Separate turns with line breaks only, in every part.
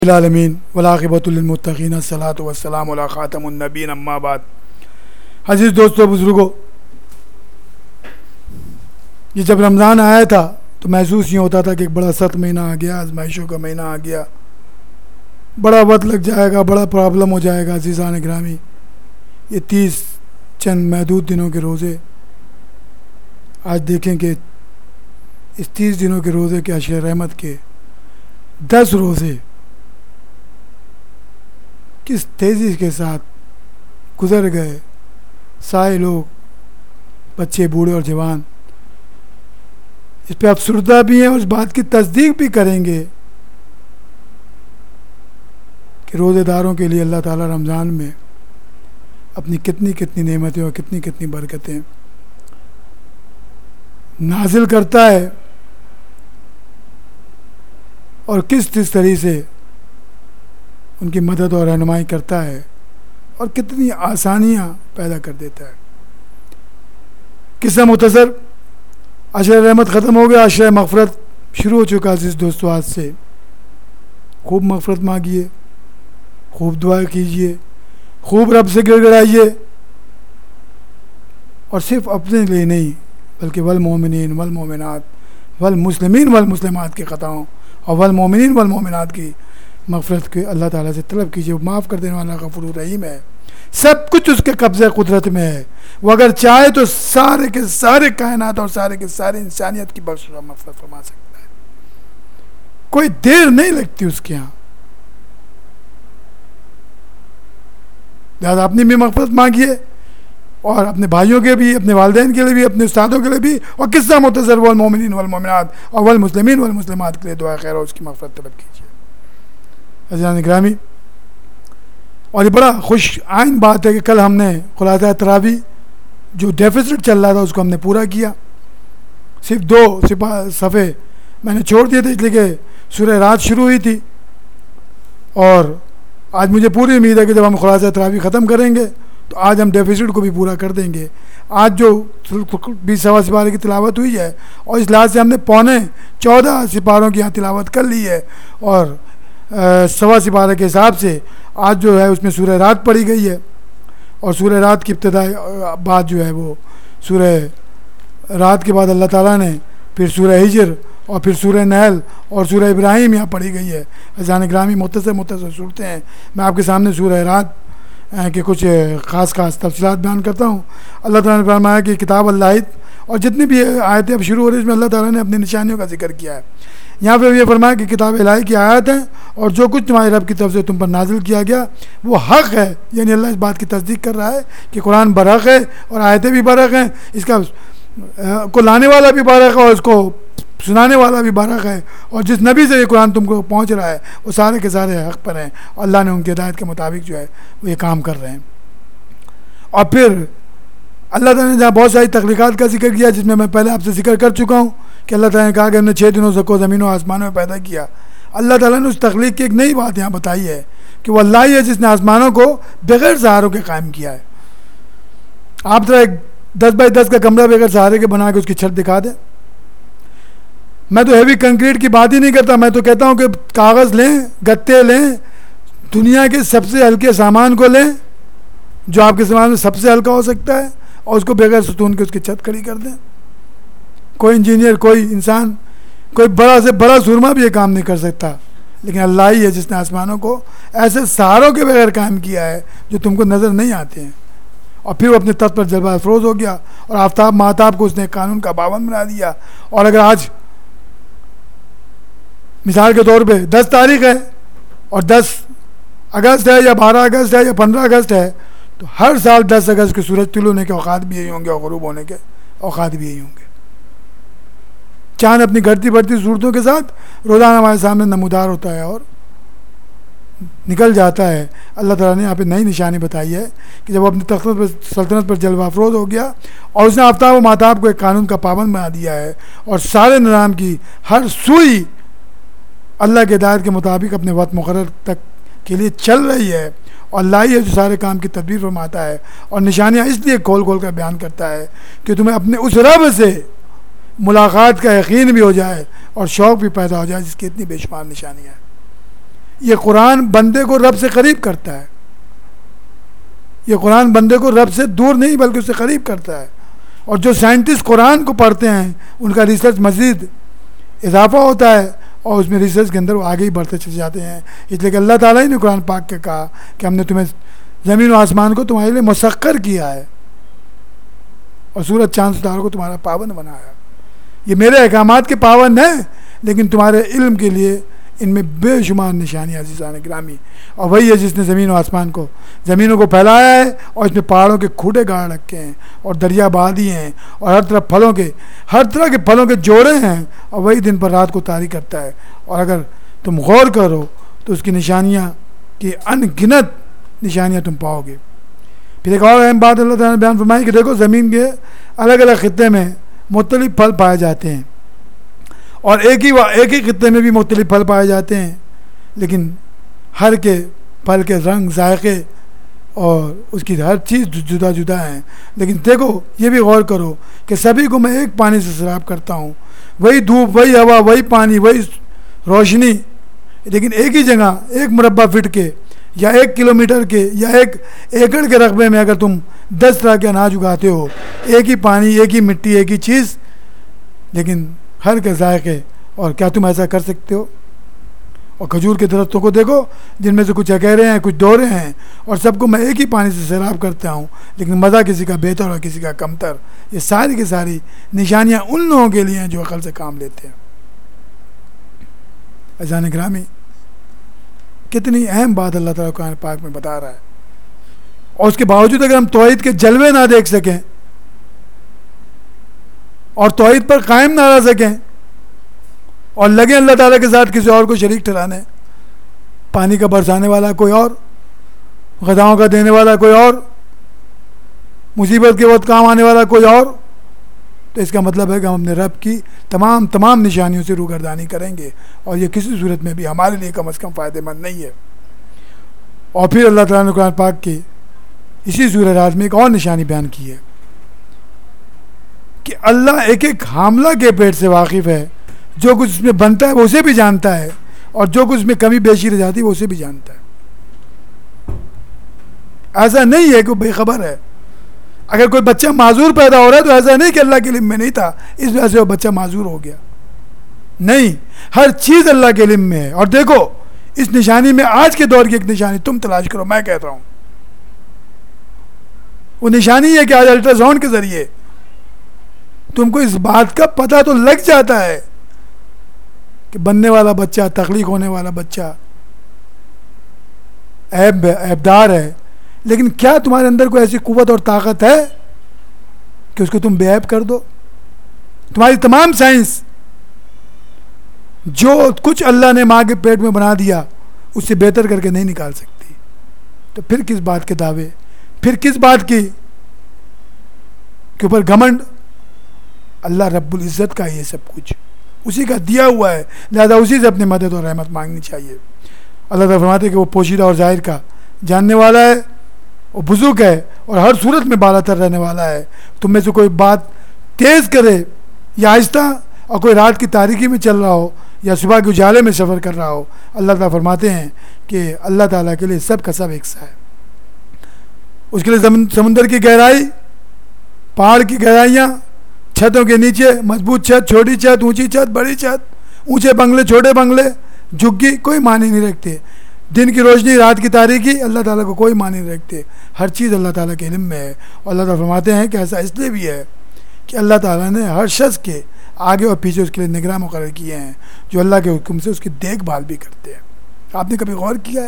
العالمین والعاقبۃ للمتقین الصلاۃ والسلام علی خاتم النبیین اما بعد۔ عزیز دوستو بزرگوں، یہ جب رمضان آیا تھا تو محسوس یہ ہوتا تھا کہ ایک بڑا سخت مہینہ آ گیا، آزمائشوں کا مہینہ آ گیا، بڑا وقت لگ جائے گا، بڑا پرابلم ہو جائے گا۔ عزیزان گرامی، یہ 30 چند محدود دنوں کے روزے، آج دیکھیں کہ اس 30 دنوں کے روزے کے عشر رحمت کے 10 روزے کس تیزی کے ساتھ گزر گئے۔ سارے لوگ، بچے، بوڑھے اور جوان، اس پہ افسردہ بھی ہیں اور اس بات کی تصدیق بھی کریں گے کہ روزے داروں کے لیے اللہ تعالیٰ رمضان میں اپنی کتنی کتنی نعمتیں اور کتنی کتنی برکتیں نازل کرتا ہے، اور کس طریقے سے ان کی مدد اور رہنمائی کرتا ہے اور کتنی آسانیاں پیدا کر دیتا ہے۔ قصہ مختصر، عشر رحمت ختم ہو گیا، عشر مغفرت شروع ہو چکا۔ عزیز دوستو، آج سے خوب مغفرت مانگیے، خوب دعا کیجیے، خوب رب سے گڑ گڑائیے، اور صرف اپنے لیے نہیں بلکہ والمومنین والمومنات والمسلمین والمسلمات کی خطاؤں اور والمومنین والمومنات کی مغفرت کے اللہ تعالیٰ سے طلب کیجیے۔ وہ معاف کر دینے والا غفور رحیم ہے، سب کچھ اس کے قبضہ قدرت میں ہے۔ وہ اگر چاہے تو سارے کے سارے کائنات اور سارے کے سارے انسانیت کی بخش و مغفرت فرما سکتا ہے، کوئی دیر نہیں لگتی اس کے ہاں۔ لہٰذا اپنی بھی مغفرت مانگیے، اور اپنے بھائیوں کے بھی، اپنے والدین کے لیے بھی، اپنے استادوں کے لیے بھی، اور قصہ مختصر والمومنین والمومنات اور والمسلمین والمسلمات کے لیے دعا خیر اور اس کی مغفرت طلب کیجیے۔ عزیزان گرامی، اور یہ بڑا خوش آئند بات ہے کہ کل ہم نے خلاصہ تراویح جو ڈیفیسٹ چل رہا تھا اس کو ہم نے پورا کیا۔ صرف 2 صفحے میں نے چھوڑ دیے تھے، اس لیے کہ سورہ رات شروع ہوئی تھی، اور آج مجھے پوری امید ہے کہ جب ہم خلاصہ تراویح ختم کریں گے تو آج ہم ڈیفیسٹ کو بھی پورا کر دیں گے۔ آج جو 20 سپارے کی تلاوت ہوئی ہے، اور اس لحاظ سے ہم نے 14.25 سپاروں کی یہاں تلاوت کر لی ہے، اور 1.25 سپارے کے حساب سے آج جو ہے اس میں سورہ رات پڑھی گئی ہے، اور سورہ رات کی ابتدائی بات جو ہے وہ سورہ رات کے بعد اللہ تعالیٰ نے پھر سورہ ہجر اور پھر سورہ نحل اور سورہ ابراہیم یہاں پڑھی گئی ہے۔ عزیزان گرامی، مختصر صورتیں ہیں، میں آپ کے سامنے سورہ رات کہ کچھ خاص تفصیلات بیان کرتا ہوں۔ اللہ تعالیٰ نے فرمایا کہ کتاب اللہ، اور جتنی بھی آیتیں اب شروع ہو رہی ہیں اس میں اللہ تعالیٰ نے اپنی نشانیوں کا ذکر کیا ہے۔ یہاں پہ یہ فرمایا کہ کتاب الہی کی آیات ہیں، اور جو کچھ تمہارے رب کی طرف سے تم پر نازل کیا گیا وہ حق ہے، یعنی اللہ اس بات کی تصدیق کر رہا ہے کہ قرآن برحق ہے اور آیتیں بھی برحق ہیں، اس کا کو لانے والا بھی برحق ہے اور اس کو سنانے والا بھی برحق ہے، اور جس نبی سے یہ قرآن تم کو پہنچ رہا ہے وہ سارے کے سارے حق پر ہیں، اور اللہ نے ان کی ہدایت کے مطابق جو ہے وہ یہ کام کر رہے ہیں۔ اور پھر اللہ تعالیٰ نے جہاں بہت ساری تخلیقات کا ذکر کیا، جس میں میں پہلے آپ سے ذکر کر چکا ہوں کہ اللہ تعالیٰ نے کہا کہ ہم نے 6 دنوں سے کو زمین و آسمانوں میں پیدا کیا۔ اللہ تعالیٰ نے اس تخلیق کی ایک نئی بات یہاں بتائی ہے کہ وہ اللہ ہی ہے جس نے آسمانوں کو بغیر سہاروں کے قائم کیا ہے۔ آپ ذرا ایک 10 بائی 10 کا کمرہ بغیر سہارے کے بنا کے اس کی چھت دکھا دیں۔ میں تو ہیوی کنکریٹ کی بات ہی نہیں کرتا، میں تو کہتا ہوں کہ کاغذ لیں، گتے لیں، دنیا کے سب سے ہلکے سامان کو لیں جو آپ کے سامان میں سب سے ہلکا ہو سکتا ہے، اور اس کو بغیر ستون کے اس کی چھت کھڑی کر دیں۔ کوئی انجینئر، کوئی انسان، کوئی بڑا سے بڑا سرما بھی یہ کام نہیں کر سکتا، لیکن اللہ ہی ہے جس نے آسمانوں کو ایسے سہاروں کے بغیر قائم کیا ہے جو تم کو نظر نہیں آتے ہیں، اور پھر وہ اپنے تخت پر جلوہ افروز ہو گیا، اور آفتاب ماہتاب کو اس نے قانون کا پابند بنا دیا۔ اور اگر آج مثال کے طور پہ 10 تاریخ ہے اور 10 اگست ہے یا 12 اگست ہے یا 15 اگست ہے، تو ہر سال 10 اگست کے سورج طلوع ہونے کے اوقات بھی یہی ہوں گے اور غروب ہونے کے اوقات بھی یہی ہوں گے۔ چاند اپنی گھٹتی بڑھتی صورتوں کے ساتھ روزانہ ہمارے سامنے نمودار ہوتا ہے اور نکل جاتا ہے۔ اللہ تعالیٰ نے یہاں پہ نئی نشانی بتائی ہے کہ جب وہ اپنی تخت پر سلطنت پر جلوہ افروز ہو گیا اور اس نے آفتاب و ماہتاب کو ایک قانون کا پابند بنا دیا ہے، اور سارے نظام کی ہر سوئی اللہ کے ہدایت کے مطابق اپنے وقت مقرر تک کے لیے چل رہی ہے، اور اللہ ہی ہے جو سارے کام کی تدبیر فرماتا ہے، اور نشانیاں اس لیے کھول کھول کر بیان کرتا ہے کہ تمہیں اپنے اس رب سے ملاقات کا یقین بھی ہو جائے اور شوق بھی پیدا ہو جائے، جس کی اتنی بے شمار نشانیاں ہیں۔ یہ قرآن بندے کو رب سے قریب کرتا ہے. یہ قرآن بندے کو رب سے دور نہیں بلکہ اس سے قریب کرتا ہے. اور جو سائنٹسٹ قرآن کو پڑھتے ہیں ان کا ریسرچ مزید اضافہ ہوتا ہے اور اس میں ریسرچ کے اندر وہ آگے ہی بڑھتے چلے جاتے ہیں. اس لیے کہ اللہ تعالیٰ ہی نے قرآن پاک کے کہا کہ ہم نے تمہیں زمین و آسمان کو تمہارے لیے مسخر کیا ہے اور سورج چاند ستاروں کو تمہارا پابند بنایا. یہ میرے احکامات کے پابند ہیں لیکن تمہارے علم کے لیے ان میں بے شمار نشانیاں عزیزان گرامی. اور وہی ہے جس نے زمین و آسمان کو زمینوں کو پھیلایا ہے اور اس میں پہاڑوں کے کھوٹے گاڑ رکھے ہیں اور دریا بہا دیے ہیں اور ہر طرح کے پھلوں کے جوڑے ہیں. اور وہی دن پر رات کو طاری کرتا ہے. اور اگر تم غور کرو تو اس کی نشانیاں کی ان گنت نشانیاں تم پاؤ گے. پھر ایک اور اہم بات اللہ تعالیٰ نے بیان فرمائی کہ دیکھو زمین کے الگ الگ خطے میں مختلف پھل پائے جاتے ہیں اور ایک ہی خطے میں بھی مختلف پھل پائے جاتے ہیں لیکن ہر کے پھل کے رنگ ذائقے اور اس کی ہر چیز جدا جدا ہیں. لیکن دیکھو یہ بھی غور کرو کہ سبھی کو میں ایک پانی سے سیراب کرتا ہوں. وہی دھوپ وہی ہوا وہی پانی وہی روشنی لیکن ایک ہی جگہ ایک مربع فٹ کے یا 1 کلومیٹر کے یا 1 ایکڑ کے رقبے میں اگر تم 10 طرح کے اناج اگاتے ہو ایک ہی پانی ایک ہی مٹی ایک ہی چیز لیکن ہر کے ذائقے. اور کیا تم ایسا کر سکتے ہو؟ اور کھجور کے درختوں کو دیکھو جن میں سے کچھ اکیرے ہیں کچھ دورے ہیں اور سب کو میں ایک ہی پانی سے سیراب کرتا ہوں لیکن مزہ کسی کا بہتر اور کسی کا کمتر. یہ ساری کی ساری نشانیاں ان لوگوں کے لیے ہیں جو عقل سے کام لیتے ہیں. عزیزان گرامی کتنی اہم بات اللہ تعالیٰ قرآن پاک میں بتا رہا ہے. اور اس کے باوجود اگر ہم توحید کے جلوے نہ دیکھ سکیں اور توحید پر قائم نہ رہ سکیں اور لگے اللہ تعالیٰ کے ساتھ کسی اور کو شریک ٹھہرانے, پانی کا برسانے والا کوئی اور, غذاؤں کا دینے والا کوئی اور, مصیبت کے وقت کام آنے والا کوئی اور, تو اس کا مطلب ہے کہ ہم اپنے رب کی تمام نشانیوں سے روگردانی کریں گے اور یہ کسی صورت میں بھی ہمارے لیے کم از کم فائدہ مند نہیں ہے. اور پھر اللہ تعالیٰ نے قرآن پاک کی اسی سورہ راز میں ایک اور نشانی بیان کی ہے کہ اللہ ایک ایک حاملہ کے پیٹ سے واقف ہے. جو کچھ اس میں بنتا ہے وہ اسے بھی جانتا ہے اور جو کچھ اس میں کمی بیشی رہ جاتی ہے وہ اسے بھی جانتا ہے. ایسا نہیں ہے کہ وہ بے خبر ہے. اگر کوئی بچہ معذور پیدا ہو رہا ہے تو ایسا نہیں کہ اللہ کے علم میں نہیں تھا اس وجہ سے وہ بچہ معذور ہو گیا. نہیں, ہر چیز اللہ کے علم میں ہے. اور دیکھو اس نشانی میں آج کے دور کی ایک نشانی تم تلاش کرو, میں کہتا ہوں وہ نشانی ہے کہ آج الٹرا ساؤنڈ کے ذریعے تم کو اس بات کا پتہ تو لگ جاتا ہے کہ بننے والا بچہ تخلیق ہونے والا بچہ عیبدار ہے, لیکن کیا تمہارے اندر کوئی ایسی قوت اور طاقت ہے کہ اس کو تم بے عیب کر دو؟ تمہاری تمام سائنس جو کچھ اللہ نے ماں کے پیٹ میں بنا دیا اس سے بہتر کر کے نہیں نکال سکتی. تو پھر کس بات کے دعوے, پھر کس بات کی کے اوپر گھمنڈ؟ اللہ رب العزت کا یہ سب کچھ اسی کا دیا ہوا ہے, لہذا اسی سے اپنی مدد اور رحمت مانگنی چاہیے. اللہ تعالیٰ فرماتے ہیں کہ وہ پوشیدہ اور ظاہر کا جاننے والا ہے, وہ بزرگ ہے اور ہر صورت میں بالا تر رہنے والا ہے. تم میں سے کوئی بات تیز کرے یا آہستہ اور کوئی رات کی تاریکی میں چل رہا ہو یا صبح کے اجالے میں سفر کر رہا ہو, اللہ تعالیٰ فرماتے ہیں کہ اللہ تعالیٰ کے لیے سب کا سب ایک سا ہے. اس کے لیے سمندر کی گہرائی, پہاڑ کی گہرائیاں, چھتوں کے نیچے مضبوط چھت, چھوٹی چھت, اونچی چھت, بڑی چھت, اونچے بنگلے, چھوٹے بنگلے, جھگی, کوئی معنی نہیں رکھتے. دن کی روشنی, رات کی تاریکی, اللہ تعالیٰ کو کوئی معنی نہیں رکھتے. ہر چیز اللہ تعالیٰ کے علم میں ہے. اور اللہ تعالیٰ فرماتے ہیں کہ ایسا اس لیے بھی ہے کہ اللہ تعالیٰ نے ہر شخص کے آگے اور پیچھے اس کے لیے نگراں مقرر کیے ہیں جو اللہ کے حکم سے اس کی دیکھ بھال بھی کرتے ہیں. آپ نے کبھی غور کیا ہے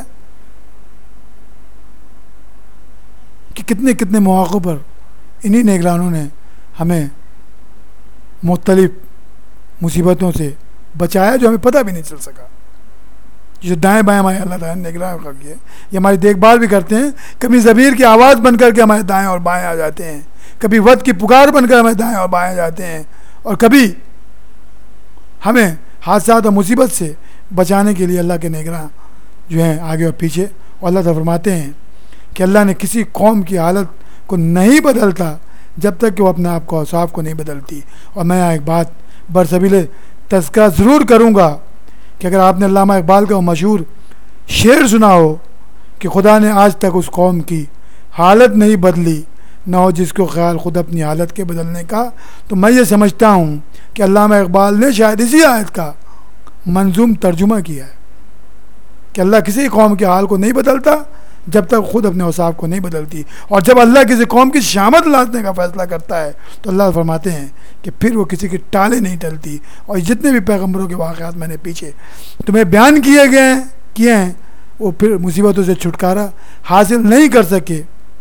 کہ کتنے کتنے مواقع پر انہی نگرانوں نے ہمیں مختلف مصیبتوں سے بچایا جو ہمیں پتہ بھی نہیں چل سکا. جو دائیں بائیں ہمارے اللہ تعالیٰ نے نگراں رکھ کیے, یہ ہماری دیکھ بھال بھی کرتے ہیں. کبھی ضمیر کی آواز بن کر کے ہمارے دائیں اور بائیں آ جاتے ہیں, کبھی وقت کی پکار بن کر ہمارے دائیں اور بائیں آ جاتے ہیں, اور کبھی ہمیں حادثات اور مصیبت سے بچانے کے لیے اللہ کے نگراں جو ہیں آگے اور پیچھے. اور اللہ تعالیٰ فرماتے ہیں کہ اللہ نے کسی قوم کی حالت کو نہیں بدلتا جب تک کہ وہ اپنے آپ کو اوصاف کو نہیں بدلتی. اور میں ایک بات برسبیل تذکرہ ضرور کروں گا کہ اگر آپ نے علامہ اقبال کا وہ مشہور شعر سنا ہو کہ خدا نے آج تک اس قوم کی حالت نہیں بدلی، نہ ہو جس کو خیال خود اپنی حالت کے بدلنے کا، تو میں یہ سمجھتا ہوں کہ علامہ اقبال نے شاید اسی آیت کا منظوم ترجمہ کیا ہے کہ اللہ کسی قوم کے حال کو نہیں بدلتا جب تک خود اپنے اوصاف کو نہیں بدلتی، اور جب اللہ کسی قوم کی شامت لازنے کا فیصلہ کرتا ہے تو اللہ فرماتے ہیں کہ پھر وہ کسی کی ٹالے نہیں ٹلتی۔ اور جتنے بھی پیغمبروں کے واقعات میں نے پیچھے تمہیں بیان کیے ہیں وہ پھر مصیبتوں سے چھٹکارا حاصل نہیں کر سکے،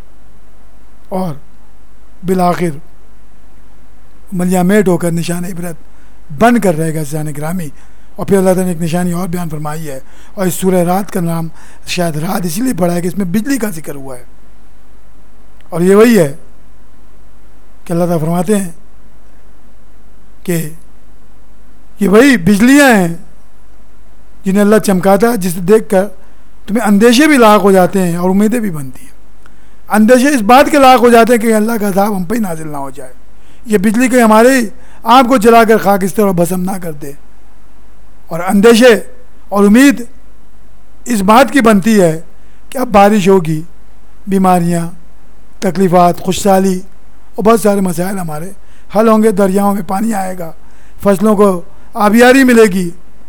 اور بالآخر ملیہ میٹ ہو کر نشان عبرت بن کر رہے گا نشان گرامی۔ اور پھر اللہ تعالیٰ نے ایک نشانی اور بیان فرمائی ہے، اور اس سورہ رات کا نام شاید رات اسی لیے پڑھا ہے کہ اس میں بجلی کا ذکر ہوا ہے، اور یہ وہی ہے کہ اللہ تعالیٰ فرماتے ہیں کہ یہ وہی بجلیاں ہیں جنہیں اللہ چمکاتا ہے، جسے دیکھ کر تمہیں اندیشے بھی لاحق ہو جاتے ہیں اور امیدیں بھی بنتی ہیں۔ اندیشے اس بات کے لاحق ہو جاتے ہیں کہ اللہ کا عذاب ہم پہ ہی نازل نہ ہو جائے، یہ بجلی کے ہمارے آپ کو جلا کر خاکستر اور بھسم نہ کر دے، اور اندیشے اور امید اس بات کی بنتی ہے کہ اب بارش ہوگی، بیماریاں، تکلیفات، خوشحالی اور بہت سارے مسائل ہمارے حل ہوں گے، دریاؤں میں پانی آئے گا، فصلوں کو آبیاری ملے گی،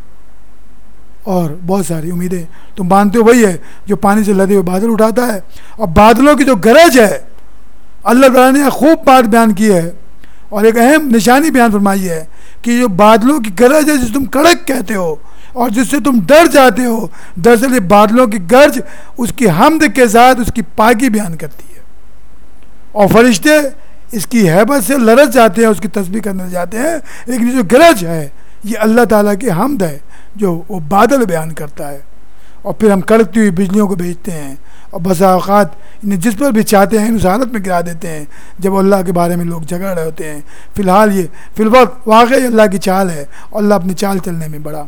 اور بہت ساری امیدیں تم مانتے ہو۔ وہی ہے جو پانی سے لدے ہوئے بادل اٹھاتا ہے، اور بادلوں کی جو گرج ہے اللہ تعالیٰ نے خوب بات بیان کی ہے، اور ایک اہم نشانی بیان فرمائی ہے کہ جو بادلوں کی گرج ہے جس تم کڑک کہتے ہو اور جس سے تم ڈر جاتے ہو، دراصل یہ بادلوں کی گرج اس کی حمد کے ساتھ اس کی پاکی بیان کرتی ہے، اور فرشتے اس کی ہیبت سے لرز جاتے ہیں، اس کی تسبیح کرنے جاتے ہیں، لیکن جو گرج ہے یہ اللہ تعالیٰ کی حمد ہے جو وہ بادل بیان کرتا ہے۔ اور پھر ہم کڑکتی ہوئی بجلیوں کو بھیجتے ہیں، اور بسا اوقات انہیں جس پر بھی چاہتے ہیں اس حالت میں گرا دیتے ہیں جب اللہ کے بارے میں لوگ جھگڑ رہے ہوتے ہیں۔ فی الحال یہ فی الوقت واقعی اللہ کی چال ہے، اور اللہ اپنی چال چلنے میں بڑا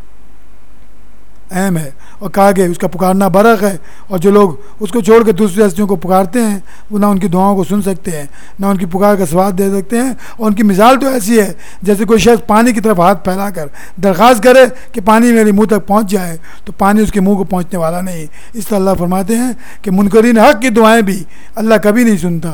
اہم ہے، اور کہا کہ اس کا پکارنا برق ہے، اور جو لوگ اس کو چھوڑ کے دوسری ہستیوں کو پکارتے ہیں وہ نہ ان کی دعاؤں کو سن سکتے ہیں، نہ ان کی پکار کا سواد دے سکتے ہیں، اور ان کی مثال تو ایسی ہے جیسے کوئی شخص پانی کی طرف ہاتھ پھیلا کر درخواست کرے کہ پانی میرے منہ تک پہنچ جائے تو پانی اس کے منہ کو پہنچنے والا نہیں۔ اس طرح اللہ فرماتے ہیں کہ منکرین حق کی دعائیں بھی اللہ کبھی نہیں سنتا،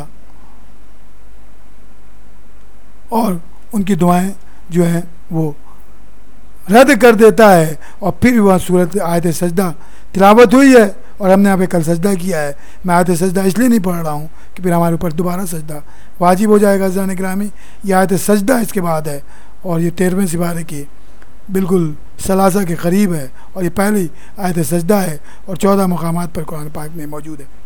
اور ان کی دعائیں جو ہیں وہ رد کر دیتا ہے۔ اور پھر وہ صورت آیت سجدہ تلاوت ہوئی ہے، اور ہم نے یہاں پہ کل سجدہ کیا ہے۔ میں آیت سجدہ اس لیے نہیں پڑھ رہا ہوں کہ پھر ہمارے اوپر دوبارہ سجدہ واجب ہو جائے گا۔ عزیزان گرامی، یہ آیت سجدہ اس کے بعد ہے، اور یہ 13ویں سپارے کی بالکل ثلاثہ کے قریب ہے، اور یہ پہلی آیت سجدہ ہے، اور 14 مقامات پر قرآن پاک میں موجود ہے۔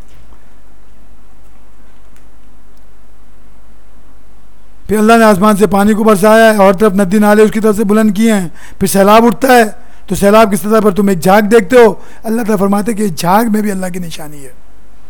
پھر اللہ نے آسمان سے پانی کو برسایا ہے، اور طرف ندی نالے اس کی طرف سے بلند کیے ہیں، پھر سیلاب اٹھتا ہے تو سیلاب کی سطح پر تم ایک جھاگ دیکھتے ہو۔ اللہ تعالیٰ فرماتے کہ جھاگ میں بھی اللہ کی نشانی ہے۔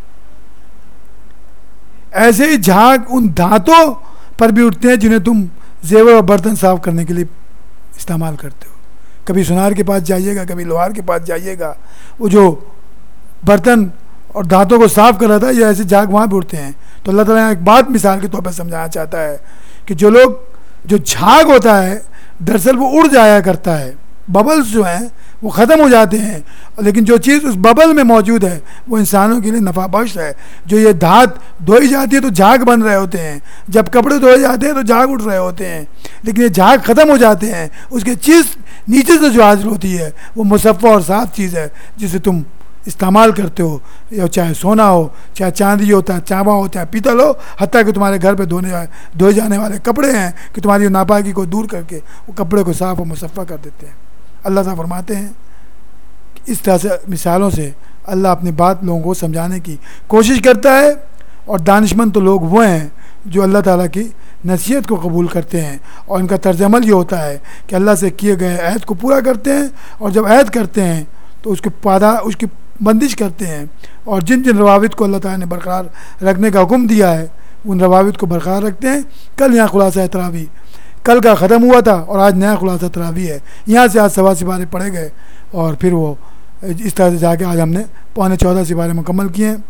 ایسے ہی جھاگ ان دھاتوں پر بھی اٹھتے ہیں جنہیں تم زیور اور برتن صاف کرنے کے لیے استعمال کرتے ہو۔ کبھی سونار کے پاس جائیے گا، کبھی لوہار کے پاس جائیے گا، وہ جو برتن اور دھاتوں کو صاف کر رہا تھا، یہ ایسے جھاگ وہاں بھی اٹھتے ہیں۔ تو اللہ تعالیٰ ایک بات مثال کے طور پر سمجھانا چاہتا ہے کہ جو جھاگ ہوتا ہے دراصل وہ اڑ جایا کرتا ہے، ببلز جو ہیں وہ ختم ہو جاتے ہیں، لیکن جو چیز اس ببل میں موجود ہے وہ انسانوں کے لیے نفع بخش ہے۔ جو یہ دھات دھوئی جاتی ہے تو جھاگ بن رہے ہوتے ہیں، جب کپڑے دھوئے جاتے ہیں تو جھاگ اٹھ رہے ہوتے ہیں، لیکن یہ جھاگ ختم ہو جاتے ہیں، اس کے چیز نیچے سے جو حاصل ہوتی ہے وہ مصفہ اور صاف چیز ہے جسے تم استعمال کرتے ہو، چاہے سونا ہو، چاہے چاندی ہو، چاہے چاوا ہو، چاہے پیتل ہو، حتیٰ کہ تمہارے گھر پہ دھوئے جانے والے کپڑے ہیں کہ تمہاری ناپاکی کو دور کر کے وہ کپڑے کو صاف و مصفہ کر دیتے ہیں۔ اللہ تعالیٰ فرماتے ہیں کہ اس طرح سے مثالوں سے اللہ اپنی بات لوگوں کو سمجھانے کی کوشش کرتا ہے، اور دانشمند تو لوگ وہ ہیں جو اللہ تعالیٰ کی نصیحت کو قبول کرتے ہیں، اور ان کا طرز عمل یہ ہوتا ہے کہ اللہ سے کیے گئے عہد کو پورا کرتے ہیں، اور جب عہد کرتے ہیں تو اس کی بندش کرتے ہیں، اور جن روابط کو اللہ تعالیٰ نے برقرار رکھنے کا حکم دیا ہے ان روابط کو برقرار رکھتے ہیں۔ کل یہاں خلاصہ تراویح کل کا ختم ہوا تھا، اور آج نیا خلاصہ تراویح ہے، یہاں سے آج 7 سپارے پڑھے گئے، اور پھر وہ اس طرح سے جا کے آج ہم نے 14.25 سپارے مکمل کیے ہیں۔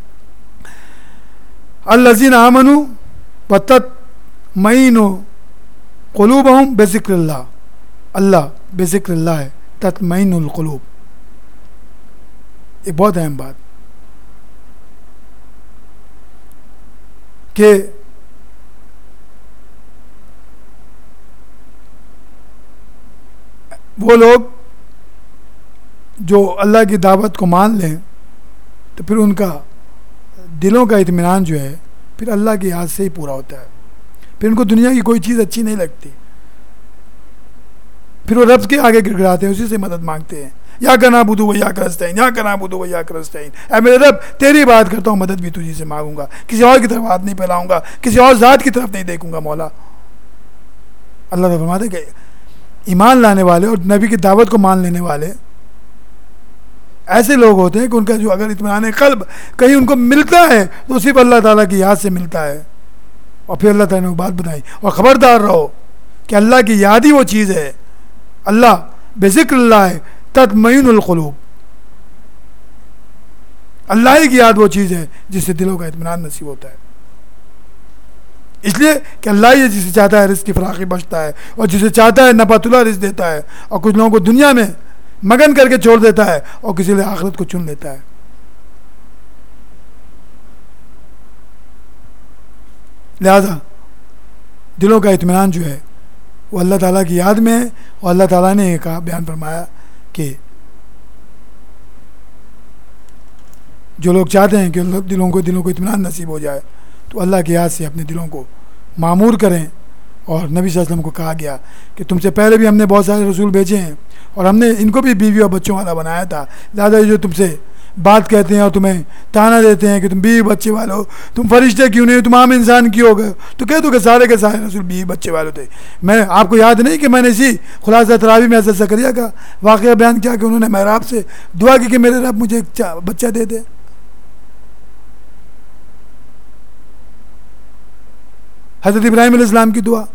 الذین آمنوا وتطمئن قلوبہم بذکر اللہ، اللہ بذکر اللہ ہے تطمئن القلوب۔ ایک بہت اہم بات کہ وہ لوگ جو اللہ کی دعوت کو مان لیں تو پھر ان کا دلوں کا اطمینان جو ہے پھر اللہ کی یاد سے ہی پورا ہوتا ہے. پھر ان کو دنیا کی کوئی چیز اچھی نہیں لگتی. پھر وہ رب کے آگے گڑ گڑاتے ہیں, اسی سے مدد مانگتے ہیں. یا کنا بدو و یا کرستین, یا کنا بدو و یا کرستین, اے میرے رب تیری بات کرتا ہوں, مدد بھی تجھی سے مانگوں گا, کسی اور کی طرف ہاتھ نہیں پھیلاؤں گا, کسی اور ذات کی طرف نہیں دیکھوں گا. مولا اللہ تعالیٰ فرماتے کہ ایمان لانے والے اور نبی کی دعوت کو مان لینے والے ایسے لوگ ہوتے ہیں کہ ان کا جو اگر اطمینان قلب کہیں ان کو ملتا ہے تو صرف اللہ تعالیٰ کی یاد سے ملتا ہے. اور پھر اللہ تعالیٰ نے وہ بات بتائی, اور خبردار رہو کہ اللہ کی یاد ہی وہ چیز ہے, اللہ بذکر اللہ تطمئن القلوب, اللہ کی یاد وہ چیز ہے جس سے دلوں کا اطمینان نصیب ہوتا ہے. اس لیے کہ اللہ ہی جسے چاہتا ہے رزق کی فراخی بخشتا ہے, اور جسے چاہتا ہے نفع طلع رزق دیتا ہے, اور کچھ لوگوں کو دنیا میں مگن کر کے چھوڑ دیتا ہے, اور کسی لیے آخرت کو چن لیتا ہے. لہذا دلوں کا اطمینان جو ہے وہ اللہ تعالیٰ کی یاد میں ہے. اور اللہ تعالیٰ نے یہ کہا, بیان فرمایا کہ جو لوگ چاہتے ہیں کہ دلوں کو اطمینان نصیب ہو جائے تو اللہ کی یاد سے اپنے دلوں کو معمور کریں. اور نبی صلی اللہ علیہ وسلم کو کہا گیا کہ تم سے پہلے بھی ہم نے بہت سارے رسول بھیجے ہیں اور ہم نے ان کو بھی بیوی اور بچوں والا بنایا تھا. لہٰذا جو تم سے بات کہتے ہیں اور تمہیں تانا دیتے ہیں کہ تم بیوی بچے والے ہو, تم فرشتے کیوں نہیں, تم عام انسان کیوں ہو گئے, تو کہہ دو کہ سارے کے سارے رسول بیوی بچے والے تھے. میں آپ کو یاد نہیں کہ میں نے اسی خلاصہ تراویح میں حضرت زکریا کا واقعہ بیان کیا کہ انہوں نے محراب سے دعا کی کہ میرے رب مجھے ایک بچہ دے دے. حضرت ابراہیم علیہ السلام کی دعا.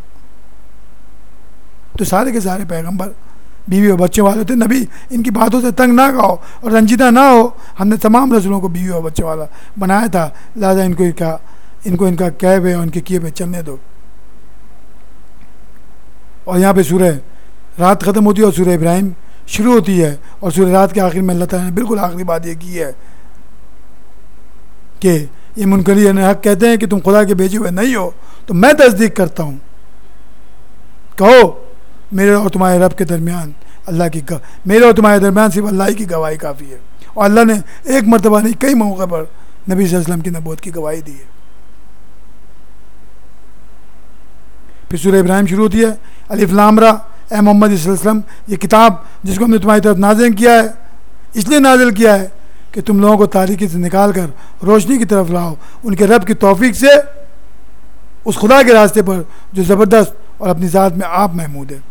تو سارے کے سارے پیغمبر بیوی اور بچے والے تھے. نبی ان کی باتوں سے تنگ نہ ہو اور رنجیدہ نہ ہو, ہم نے تمام رسولوں کو بیوی اور بچے والا بنایا تھا. لہٰذا ان کو ان کا کہے ہوئے اور ان کے کیے ہوئے چلنے دو. اور یہاں پہ سورہ رات ختم ہوتی ہے اور سورہ ابراہیم شروع ہوتی ہے, اور سورہ رات کے آخر میں اللہ تعالیٰ نے بالکل آخری بات یہ کی ہے کہ یہ منکرین حق کہتے ہیں کہ تم خدا کے بھیجے ہوئے نہیں ہو, تو میں تصدیق کرتا ہوں. کہو میرے اور تمہارے رب کے درمیان اللہ کی میرے اور تمہارے درمیان صرف اللہ ہی کی گواہی کافی ہے. اور اللہ نے ایک مرتبہ نہیں کئی موقع پر نبی صلی اللہ علیہ وسلم کی نبوت کی گواہی دی ہے. پھر سورہ ابراہیم شروع ہوتی ہے, الف لام را, اے محمد صلی اللہ علیہ وسلم, یہ کتاب جس کو ہم نے تمہاری طرف نازل کیا ہے اس لیے نازل کیا ہے کہ تم لوگوں کو تاریکی سے نکال کر روشنی کی طرف لاؤ, ان کے رب کی توفیق سے, اس خدا کے راستے پر جو زبردست اور اپنی ذات میں آپ محمود ہے.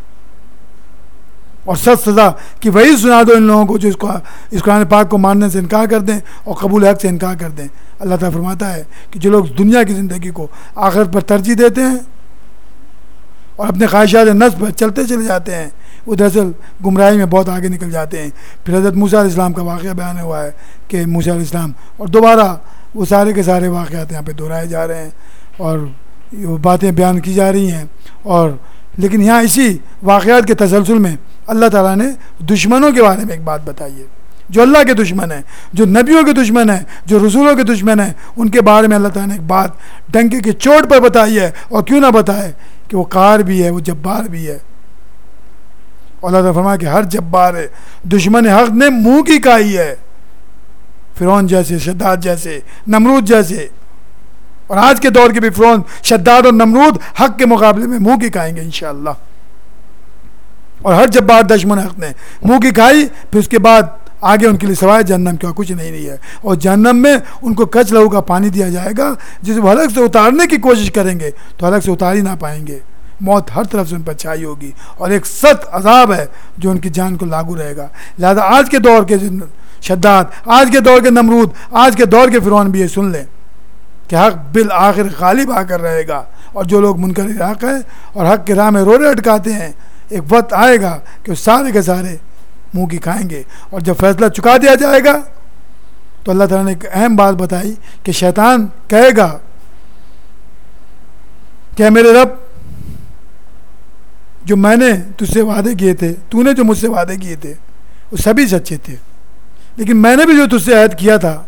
اور سخت سزا کی وہی سنا دو ان لوگوں کو جو اس قرآن پاک کو ماننے سے انکار کر دیں اور قبول حق سے انکار کر دیں. اللہ تعالیٰ فرماتا ہے کہ جو لوگ دنیا کی زندگی کو آخرت پر ترجیح دیتے ہیں اور اپنے خواہشات نفس پر چلتے چلے جاتے ہیں, وہ دراصل گمراہی میں بہت آگے نکل جاتے ہیں. پھر حضرت موسیٰ علیہ السلام کا واقعہ بیان ہوا ہے کہ موسیٰ علیہ السلام, اور دوبارہ وہ سارے کے سارے واقعات یہاں پہ دہرائے جا رہے ہیں اور وہ باتیں بیان کی جا رہی ہیں. اور لیکن یہاں اسی واقعات کے تسلسل میں اللہ تعالیٰ نے دشمنوں کے بارے میں ایک بات بتائی ہے. جو اللہ کے دشمن ہیں, جو نبیوں کے دشمن ہیں, جو رسولوں کے دشمن ہیں, ان کے بارے میں اللہ تعالیٰ نے ایک بات ڈنکے کی چوٹ پر بتائی ہے. اور کیوں نہ بتائے کہ وہ قہار بھی ہے, وہ جبار بھی ہے. اور اللہ تعالیٰ فرمایا کہ ہر جبار ہے دشمن حق نے منہ کی کھائی ہے, فرعون جیسے, شداد جیسے, نمرود جیسے. اور آج کے دور کے بھی فرعون, شداد اور نمرود حق کے مقابلے میں منہ کی کھائیں گے انشاءاللہ. اور ہر جبار دشمن حق نے منہ کی کھائی, پھر اس کے بعد آگے ان کے لیے سوائے جہنم کا کچھ نہیں ہے. اور جہنم میں ان کو کچ لہو کا پانی دیا جائے گا, جسے وہ حلق سے اتارنے کی کوشش کریں گے تو حلق سے اتار ہی نہ پائیں گے. موت ہر طرف سے ان پر چھائی ہوگی, اور ایک سخت عذاب ہے جو ان کی جان کو لاگو رہے گا. لہذا آج کے دور کے شداد, آج کے دور کے نمرود, آج کے دور کے فرعون بھی یہ سن لیں کہ حق بالآخر غالب آ کر رہے گا. اور جو لوگ منکر حق ہیں اور حق کے راہ میں روڑے اٹکاتے ہیں, ایک وقت آئے گا کہ وہ سارے کے سارے منہ کی کھائیں گے. اور جب فیصلہ چکا دیا جائے گا تو اللہ تعالیٰ نے ایک اہم بات بتائی کہ شیطان کہے گا کہ میرے رب, جو میں نے تجھ سے وعدے کیے تھے, تو نے جو مجھ سے وعدے کیے تھے, وہ سبھی سچے تھے. لیکن میں نے بھی جو تجھ سے عہد کیا تھا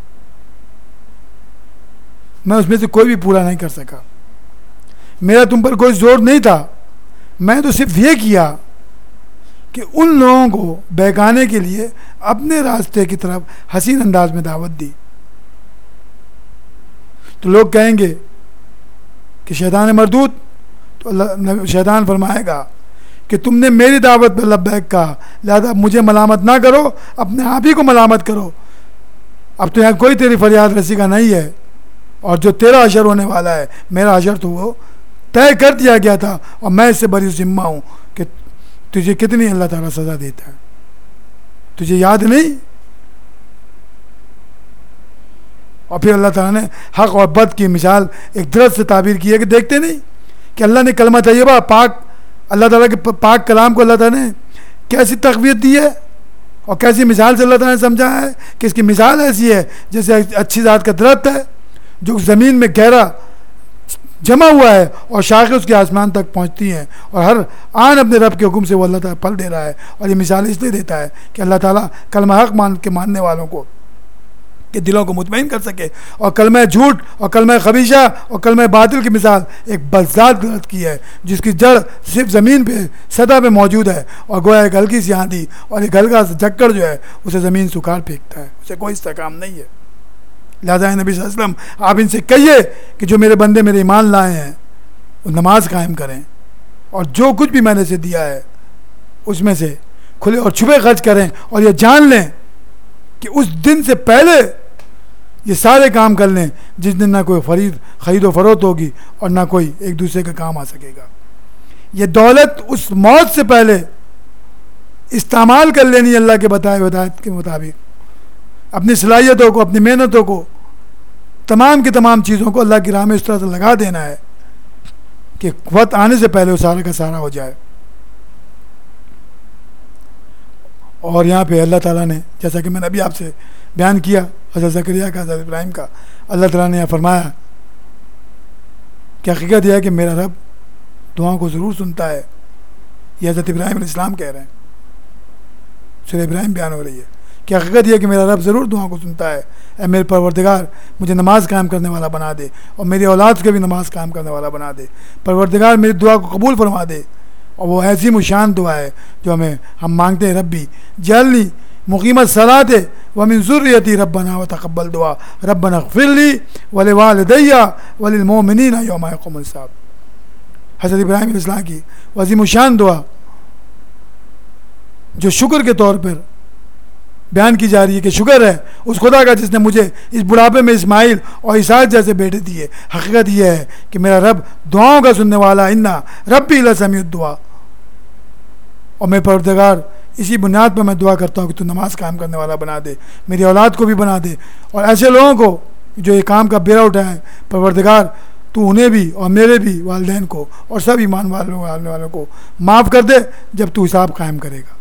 میں اس میں سے کوئی بھی پورا نہیں کر سکا. میرا تم پر کوئی زور نہیں تھا, میں تو صرف یہ کیا کہ ان لوگوں کو بہکانے کے لیے اپنے راستے کی طرف حسین انداز میں دعوت دی. تو لوگ کہیں گے کہ شیطان مردود, تو اللہ شیطان فرمائے گا کہ تم نے میری دعوت پر لبیک کہا, لہذا مجھے ملامت نہ کرو, اپنے آپ ہی کو ملامت کرو. اب تو یہاں کوئی تیری فریاد رسی کا نہیں ہے, اور جو تیرا حشر ہونے والا ہے میرا حشر تو وہ طے کر دیا گیا تھا, اور میں اس سے بری ذمہ ہوں کہ تجھے کتنی اللہ تعالیٰ سزا دیتا ہے. تجھے یاد نہیں؟ اور پھر اللہ تعالیٰ نے حق اور بد کی مثال ایک درخت سے تعبیر کی ہے کہ دیکھتے نہیں کہ اللہ نے کلمہ طیبہ پاک, اللہ تعالیٰ کے پاک کلام کو اللہ تعالیٰ نے کیسی تقویت دی ہے اور کیسی مثال سے اللہ تعالیٰ نے سمجھا ہے کہ اس کی مثال ایسی ہے جیسے اچھی ذات کا درخت ہے جو زمین میں گہرا جمع ہوا ہے اور شاخیں اس کے آسمان تک پہنچتی ہیں, اور ہر آن اپنے رب کے حکم سے وہ اللہ تعالیٰ پھل دے رہا ہے. اور یہ مثال اس لیے دیتا ہے کہ اللہ تعالیٰ کلمہ حق ماننے والوں کو کہ دلوں کو مطمئن کر سکے, اور کلمہ جھوٹ اور کلمہ خبیثہ اور کلمہ باطل کی مثال ایک بذات غلط کی ہے جس کی جڑ صرف زمین پہ سطح پہ موجود ہے, اور گویا ایک ہلکی سی آندھی اور ایک ہلکا سا جھکڑ جو ہے اسے زمین سکھاڑ پھینکتا ہے, اسے کوئی استحکام نہیں ہے. لہٰذا نبی صلی اللہ علیہ وسلم آپ ان سے کہیے کہ جو میرے بندے میرے ایمان لائے ہیں وہ نماز قائم کریں, اور جو کچھ بھی میں نے اسے دیا ہے اس میں سے کھلے اور چھپے خرچ کریں, اور یہ جان لیں کہ اس دن سے پہلے یہ سارے کام کر لیں جس دن نہ کوئی خرید و فروخت ہوگی اور نہ کوئی ایک دوسرے کا کام آ سکے گا. یہ دولت اس موت سے پہلے استعمال کر لینی اللہ کے بتائے ہدایت کے مطابق, اپنی صلاحیتوں کو, اپنی محنتوں کو, تمام کی تمام چیزوں کو اللہ کی راہ میں اس طرح سے لگا دینا ہے کہ وقت آنے سے پہلے وہ سارا کا سارا ہو جائے. اور یہاں پہ اللہ تعالیٰ نے جیسا کہ میں نے ابھی آپ سے بیان کیا حضرت زکریا کا, حضرت ابراہیم کا, اللہ تعالیٰ نے یہاں فرمایا کہ حقیقت یہ ہے کہ میرا رب دعاؤں کو ضرور سنتا ہے. یہ حضرت ابراہیم علیہ السلام کہہ رہے ہیں, سورہ ابراہیم بیان ہو رہی ہے کہ حقیقت یہ ہے کہ میرا رب ضرور دعاؤں کو سنتا ہے. اے میرے پروردگار مجھے نماز قائم کرنے والا بنا دے, اور میری اولاد کو بھی نماز قائم کرنے والا بنا دے. پروردگار میری دعا کو قبول فرما دے, اور وہ ایسی مشان دعا ہے جو ہم مانگتے ہیں, ربی جعلنی مقیم الصلاۃ ومن ذریتی ربنا وتقبل دعا ربنا اغفر لی ولوالدی وللمؤمنین یوم یقوم الحساب. حضرت ابراہیم علیہ السلام کی عظیم الشان دعا جو شکر کے طور پر بیان کی جا رہی ہے کہ شکر ہے اس خدا کا جس نے مجھے اس بڑھاپے میں اسماعیل اور اسحاق جیسے بیٹے دیے. حقیقت یہ ہے کہ میرا رب دعاؤں کا سننے والا, انا ربی لسمیع الدعا. اور میرے پروردگار اسی بنیاد پر میں دعا کرتا ہوں کہ تو نماز قائم کرنے والا بنا دے, میری اولاد کو بھی بنا دے, اور ایسے لوگوں کو جو یہ کام کا بیڑا اٹھائیں پروردگار تو انہیں بھی اور میرے بھی والدین کو اور سب ایمان والوں کو معاف کر دے جب تو حساب قائم کرے گا.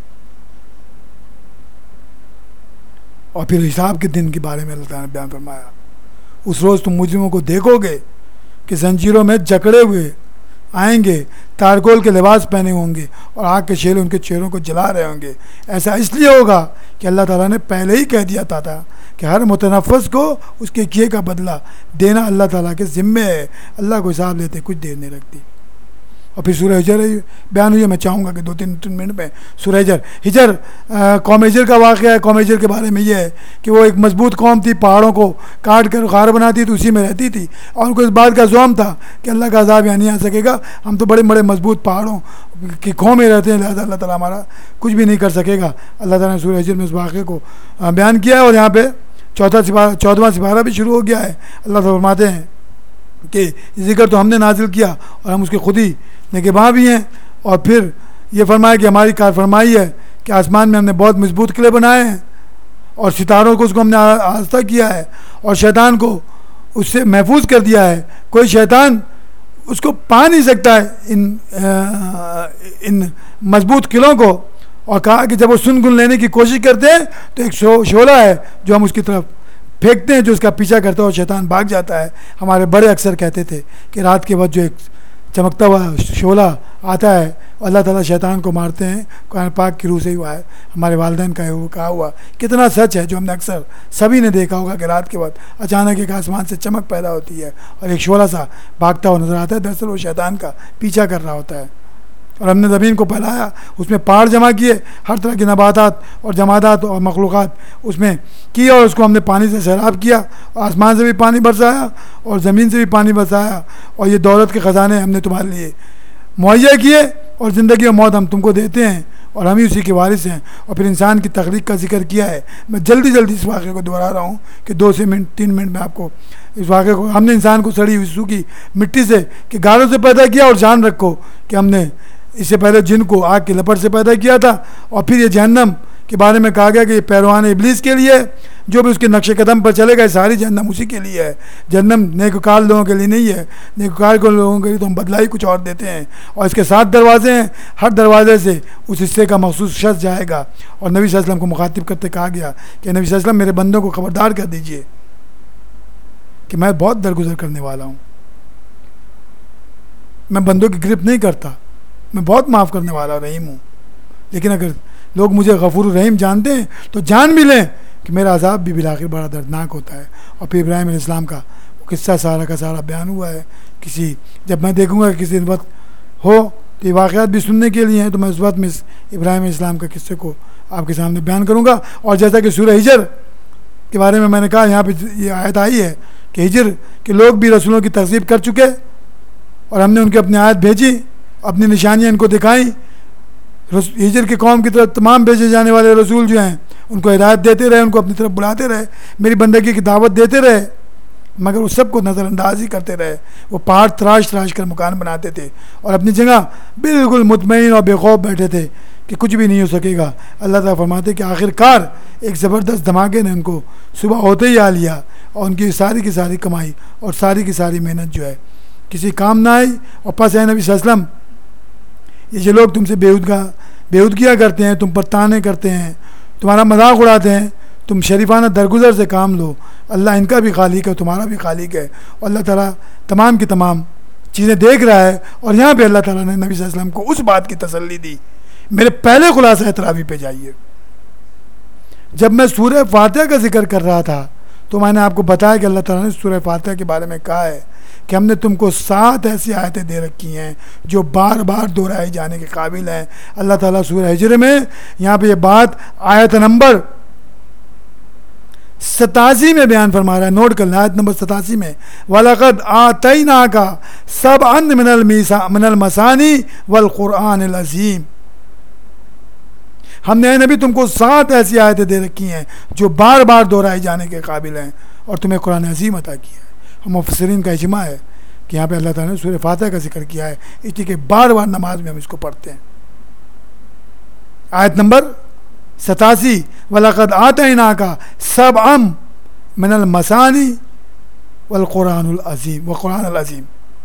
اور پھر حساب کے دن کے بارے میں اللہ تعالیٰ نے بیان فرمایا, اس روز تم مجرموں کو دیکھو گے کہ زنجیروں میں جکڑے ہوئے آئیں گے, تارکول کے لباس پہنے ہوں گے, اور آگ کے شعلے ان کے چہروں کو جلا رہے ہوں گے. ایسا اس لیے ہوگا کہ اللہ تعالیٰ نے پہلے ہی کہہ دیا تھا کہ ہر متنفس کو اس کے کیے کا بدلہ دینا اللہ تعالیٰ کے ذمے ہے. اللہ کو حساب لیتے کچھ دیر نہیں رکھتی. اور پھر سورہ ہجر بیان ہوئی ہے, میں چاہوں گا کہ 2-3 منٹ میں سورہ ہجر قوم ہجر کا واقعہ ہے. قوم ہجر کے بارے میں یہ ہے کہ وہ ایک مضبوط قوم تھی, پہاڑوں کو کاٹ کر غار بناتی تھی, اسی میں رہتی تھی, اور ان کو اس بات کا زوم تھا کہ اللہ کا عذاب یہاں نہیں آ سکے گا, ہم تو بڑے بڑے مضبوط پہاڑوں کی قوم میں رہتے ہیں, لہٰذا اللہ تعالیٰ ہمارا کچھ بھی نہیں کر سکے گا. اللہ تعالیٰ نے سورہ ہجر میں اس واقعے کو بیان کیا ہے, اور یہاں پہ 14واں سپارہ بھی شروع ہو گیا ہے. اللہ تعالیٰ فرماتے ہیں کہ ذکر تو ہم نے نازل کیا اور ہم اس کے خود ہی نگہباں بھی ہیں. اور پھر یہ فرمایا کہ ہماری کار فرمائی ہے کہ آسمان میں ہم نے بہت مضبوط قلعے بنائے ہیں, اور ستاروں کو اس کو ہم نے آستہ کیا ہے, اور شیطان کو اس سے محفوظ کر دیا ہے. کوئی شیطان اس کو پا نہیں سکتا ہے ان مضبوط قلعوں کو. اور کہا کہ جب وہ سن گن لینے کی کوشش کرتے ہیں تو ایک شعلہ ہے جو ہم اس کی طرف پھینکتے ہیں, جو اس کا پیچھا کرتا ہے اور شیطان بھاگ جاتا ہے. ہمارے بڑے اکثر کہتے تھے کہ رات کے وقت جو ایک چمکتا ہوا شعلہ آتا ہے، اللہ تعالیٰ شیطان کو مارتے ہیں، قرآن پاک کی روح سے ہی ہوا ہے، ہمارے والدین کا وہ کہا ہوا، کتنا سچ ہے جو ہم نے اکثر سبھی نے دیکھا ہوگا کہ رات کے وقت اچانک ایک آسمان سے چمک پیدا ہوتی ہے اور ایک شعلہ سا بھاگتا ہوا نظر آتا ہے، دراصل وہ شیطان کا پیچھا کر رہا ہوتا ہے۔ اور ہم نے زمین کو پھیلایا، اس میں پہاڑ جمع کیے، ہر طرح کی نباتات اور جمادات اور مخلوقات اس میں کی، اور اس کو ہم نے پانی سے سیراب کیا، اور آسمان سے بھی پانی برسایا اور زمین سے بھی پانی برسایا، اور یہ دولت کے خزانے ہم نے تمہارے لیے مہیا کیے، اور زندگی اور موت ہم تم کو دیتے ہیں اور ہم ہی اسی کے وارث ہیں۔ اور پھر انسان کی تخلیق کا ذکر کیا ہے۔ میں جلدی اس واقعے کو دہرا رہا ہوں کہ 2 سے 3 منٹ میں آپ کو اس واقعے کو، ہم نے انسان کو سڑی ہوئی سوکھی مٹی سے کہ گاروں سے پیدا کیا، اور جان رکھو کہ ہم نے اس سے پہلے جن کو آگ کی لپٹ سے پیدا کیا تھا، اور پھر یہ جہنم کے بارے میں کہا گیا کہ یہ پیروان ابلیس کے لیے، جو بھی اس کے نقش قدم پر چلے گا، یہ ساری جہنم اسی کے لیے ہے۔ جہنم نیکوکار لوگوں کے لیے نہیں ہے، نیکوکار کو لوگوں کے لیے تو ہم بدلا ہی کچھ اور دیتے ہیں، اور اس کے 7 دروازے ہیں، ہر دروازے سے اس حصے کا مخصوص شخص جائے گا۔ اور نبی صلی اللہ علیہ وسلم کو مخاطب کرتے کہا گیا کہ نبی صلی اللہ علیہ وسلم میرے بندوں کو خبردار کر دیجئے کہ میں بہت درگزر کرنے والا ہوں، میں بندوں کی گرفت نہیں کرتا، میں بہت معاف کرنے والا رحیم ہوں، لیکن اگر لوگ مجھے غفور الرحیم جانتے ہیں تو جان بھی لیں کہ میرا عذاب بھی بالآخر بڑا دردناک ہوتا ہے۔ اور پھر ابراہیم علیہ السلام کا وہ قصہ سارا کا سارا بیان ہوا ہے۔ جب میں دیکھوں گا کہ کسی وقت ہو تو یہ واقعات بھی سننے کے لیے ہیں، تو میں اس وقت میں ابراہیم علیہ السلام کے قصے کو آپ کے سامنے بیان کروں گا۔ اور جیسا کہ سورہ ہجر کے بارے میں نے کہا، یہاں پہ یہ آیت آئی ہے کہ ہجر کے لوگ بھی رسولوں کی تکذیب کر چکے، اور ہم نے ان کے اپنی آیت بھیجی، اپنی نشانیاں ان کو دکھائیں۔ ہجر کی قوم کی طرف تمام بھیجے جانے والے رسول جو ہیں ان کو ہدایت دیتے رہے، ان کو اپنی طرف بلاتے رہے، میری بندگی کی دعوت دیتے رہے، مگر وہ سب کو نظر انداز ہی کرتے رہے۔ وہ پہاڑ تراش کر مکان بناتے تھے اور اپنی جگہ بالکل مطمئن اور بے خوف بیٹھے تھے کہ کچھ بھی نہیں ہو سکے گا۔ اللہ تعالیٰ فرماتے کہ آخر کار ایک زبردست دھماکے نے ان کو صبح ہوتے ہی آ لیا، اور ان کی ساری کمائی اور ساری محنت جو ہے کسی کام نہ آئی۔ اور پس اے نبی صلی اللہ علیہ وسلم، یہ لوگ تم سے بےہودگیاں کرتے ہیں، تم پر تانے کرتے ہیں، تمہارا مذاق اڑاتے ہیں، تم شریفانہ درگزر سے کام لو، اللہ ان کا بھی خالق ہے، تمہارا بھی خالق ہے، اور اللہ تعالیٰ تمام کی تمام چیزیں دیکھ رہا ہے۔ اور یہاں پہ اللہ تعالیٰ نے نبی صلی اللہ علیہ وسلم کو اس بات کی تسلی دی۔ میرے پہلے خلاصہ تراویح پہ جائیے۔ جب میں سورہ فاتحہ کا ذکر کر رہا تھا تو میں نے آپ کو بتایا کہ اللہ تعالیٰ نے سورہ فاتحہ کے بارے میں کہا ہے کہ ہم نے تم کو 7 ایسی آیتیں دے رکھی ہیں جو بار بار دہرائے جانے کے قابل ہیں۔ اللہ تعالیٰ سورہ ہجر میں یہاں پہ یہ بات آیت نمبر 87 میں بیان فرما رہا ہے، نوٹ کر لیں، آیت نمبر 87 میں وَلَقَدْ آتَيْنَاكَ سَبْعًا مِنَ الْمَثَانِي وَالْقُرْآنِ الْعَظِيمِ۔ ہم نے اے نبی تم کو 7 ایسی آیتیں دے رکھی ہیں جو بار بار دہرائے جانے کے قابل ہیں، اور تمہیں قرآن عظیم عطا کیا ہے۔ مفسرین کا اجماع ہے کہ یہاں پہ اللہ تعالیٰ نے سورہ فاتحہ کا ذکر کیا ہے، اس لیے کہ بار بار نماز میں ہم اس کو پڑھتے ہیں۔ آیت نمبر 87 وَلَقَدْ آتَيْنَاكَ سَبْعًا مِنَ الْمَثَانِي وَالْقُرْآنِ الْعَظِيمِ۔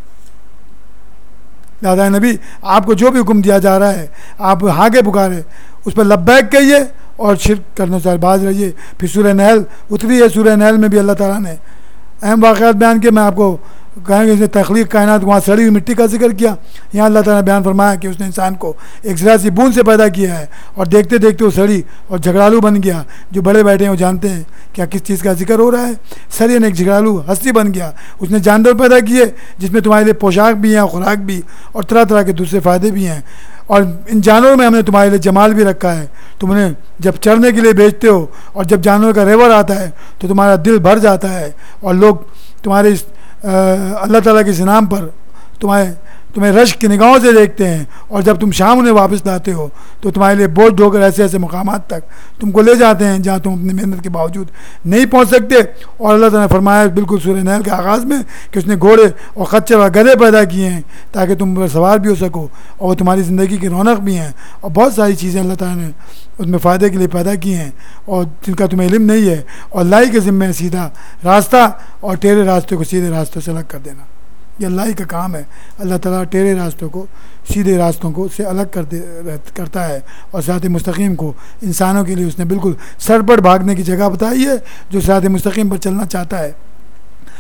لہٰذا نبی آپ کو جو بھی حکم دیا جا رہا ہے آپ ہاگے پکارے، اس پر لبیک کہیے اور شرک کرنے سے باز رہیے۔ پھر سورہ نحل اتری ہے، سورہ نحل میں بھی اللہ تعالیٰ نے اہم واقعات بیان کیے۔ میں آپ کو کہیں گے اس نے تخلیق کائنات وہاں سڑی ہوئی مٹی کا ذکر کیا، یہاں اللہ تعالیٰ نے بیان فرمایا کہ اس نے انسان کو ایک ذرا سی بوند سے پیدا کیا ہے، اور دیکھتے دیکھتے وہ سڑی اور جھگڑالو بن گیا۔ جو بڑے بیٹھے ہیں وہ جانتے ہیں کیا کس چیز کا ذکر ہو رہا ہے۔ سڑی نے ایک جھگڑالو ہستی بن گیا۔ اس نے جانور پیدا کیے جس میں تمہارے لیے پوشاک بھی ہیں، خوراک بھی، اور طرح طرح کے دوسرے فائدے بھی ہیں، اور ان جانوروں میں ہم نے تمہارے لیے جمال بھی رکھا ہے۔ تم انہیں جب چرنے کے لیے بیچتے ہو اور جب جانور کا ریوڑ آتا ہے تو تمہارا دل بھر جاتا ہے، اور لوگ تمہارے اللہ تعالیٰ کے انعام پر تمہیں رشک کی نگاہوں سے دیکھتے ہیں، اور جب تم شام انہیں واپس لاتے ہو تو تمہارے لیے بوجھ ڈھو کر ایسے مقامات تک تم کو لے جاتے ہیں جہاں تم اپنی محنت کے باوجود نہیں پہنچ سکتے۔ اور اللہ تعالیٰ نے فرمایا بالکل سورہ نحل کے آغاز میں کہ اس نے گھوڑے اور خچر اور گدھے پیدا کیے ہیں تاکہ تم پر سوار بھی ہو سکو، اور وہ تمہاری زندگی کی رونق بھی ہیں، اور بہت ساری چیزیں اللہ تعالیٰ نے اس میں فائدے کے لیے پیدا کی ہیں اور جن کا تمہیں علم نہیں ہے۔ اور اللہ کے ذمہ سیدھا راستہ اور ٹیڑھے راستے کو سیدھے راستوں سے الگ کر دینا، یہ اللہ ہی کا کام ہے۔ اللہ تعالیٰ ٹیڑھے راستوں کو سیدھے راستوں کو سے الگ کرتا ہے، اور صراط مستقیم کو انسانوں کے لیے اس نے بالکل سر پر بھاگنے کی جگہ بتائی ہے۔ جو صراط مستقیم پر چلنا چاہتا ہے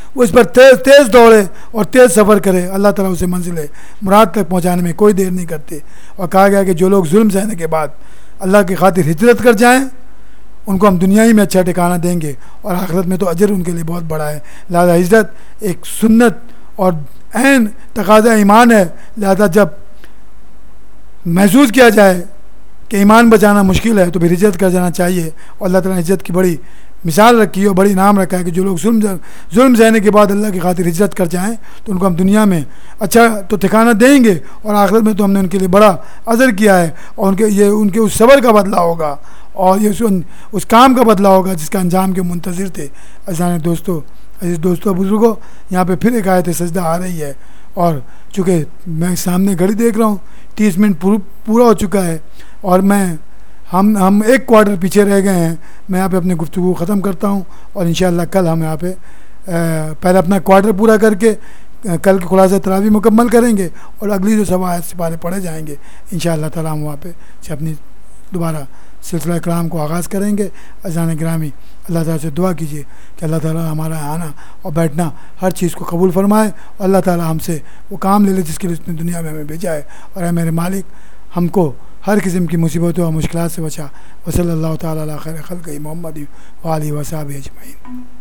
وہ اس پر تیز دوڑے اور تیز سفر کرے، اللہ تعالیٰ اسے منزل مراد تک پہنچانے میں کوئی دیر نہیں کرتے۔ اور کہا گیا کہ جو لوگ ظلم سہنے کے بعد اللہ کی خاطر ہجرت کر جائیں ان کو ہم دنیا ہی میں اچھا ٹھکانہ دیں گے، اور آخرت میں تو اجر ان کے لیے بہت بڑا ہے۔ لہذا ہجرت ایک سنت اور عین تقاضا ایمان ہے، لہذا جب محسوس کیا جائے کہ ایمان بچانا مشکل ہے تو پھر ہجرت کر جانا چاہیے۔ اور اللہ تعالیٰ نے ہجرت کی بڑی مثال رکھی ہے اور بڑی نام رکھا ہے کہ جو لوگ ظلم سہنے کے بعد اللہ کی خاطر ہجرت کر جائیں تو ان کو ہم دنیا میں اچھا تو ٹھکانہ دیں گے، اور آخرت میں تو ہم نے ان کے لیے بڑا اجر کیا ہے، اور ان کے اس صبر کا بدلہ ہوگا، اور یہ اس کام کا بدلہ ہوگا جس کا انجام کے منتظر تھے۔ عزیز دوستو بزرگوں، یہاں پہ پھر ایک آیت سجدہ آ رہی ہے، اور چونکہ میں سامنے گھڑی دیکھ رہا ہوں 30 منٹ پورا ہو چکا ہے، اور ہم ایک کوارٹر پیچھے رہ گئے ہیں۔ میں یہاں پہ اپنی گفتگو ختم کرتا ہوں، اور انشاءاللہ کل ہم یہاں پہ پہلے اپنا کوارٹر پورا کر کے کل کے خلاصہ تراویح مکمل کریں گے، اور اگلی جو سپارے پڑھے جائیں گے انشاءاللہ تعالیٰ ہم وہاں پہ سے اپنی دوبارہ سلسلہ کلام کو آغاز کریں گے۔ عزیزان گرامی، اللہ تعالیٰ سے دعا کیجیے کہ اللہ تعالیٰ ہمارا آنا اور بیٹھنا ہر چیز کو قبول فرمائے، اور اللہ تعالیٰ ہم سے وہ کام لے لے جس کے لیے اس نے دنیا میں ہمیں بھیجا ہے، اور اے میرے مالک ہم کو ہر قسم کی مصیبتوں اور مشکلات سے بچا۔ وصلی اللہ تعالیٰ علی خیر خلقہ محمد و آلہ و صحبہ اجمعین۔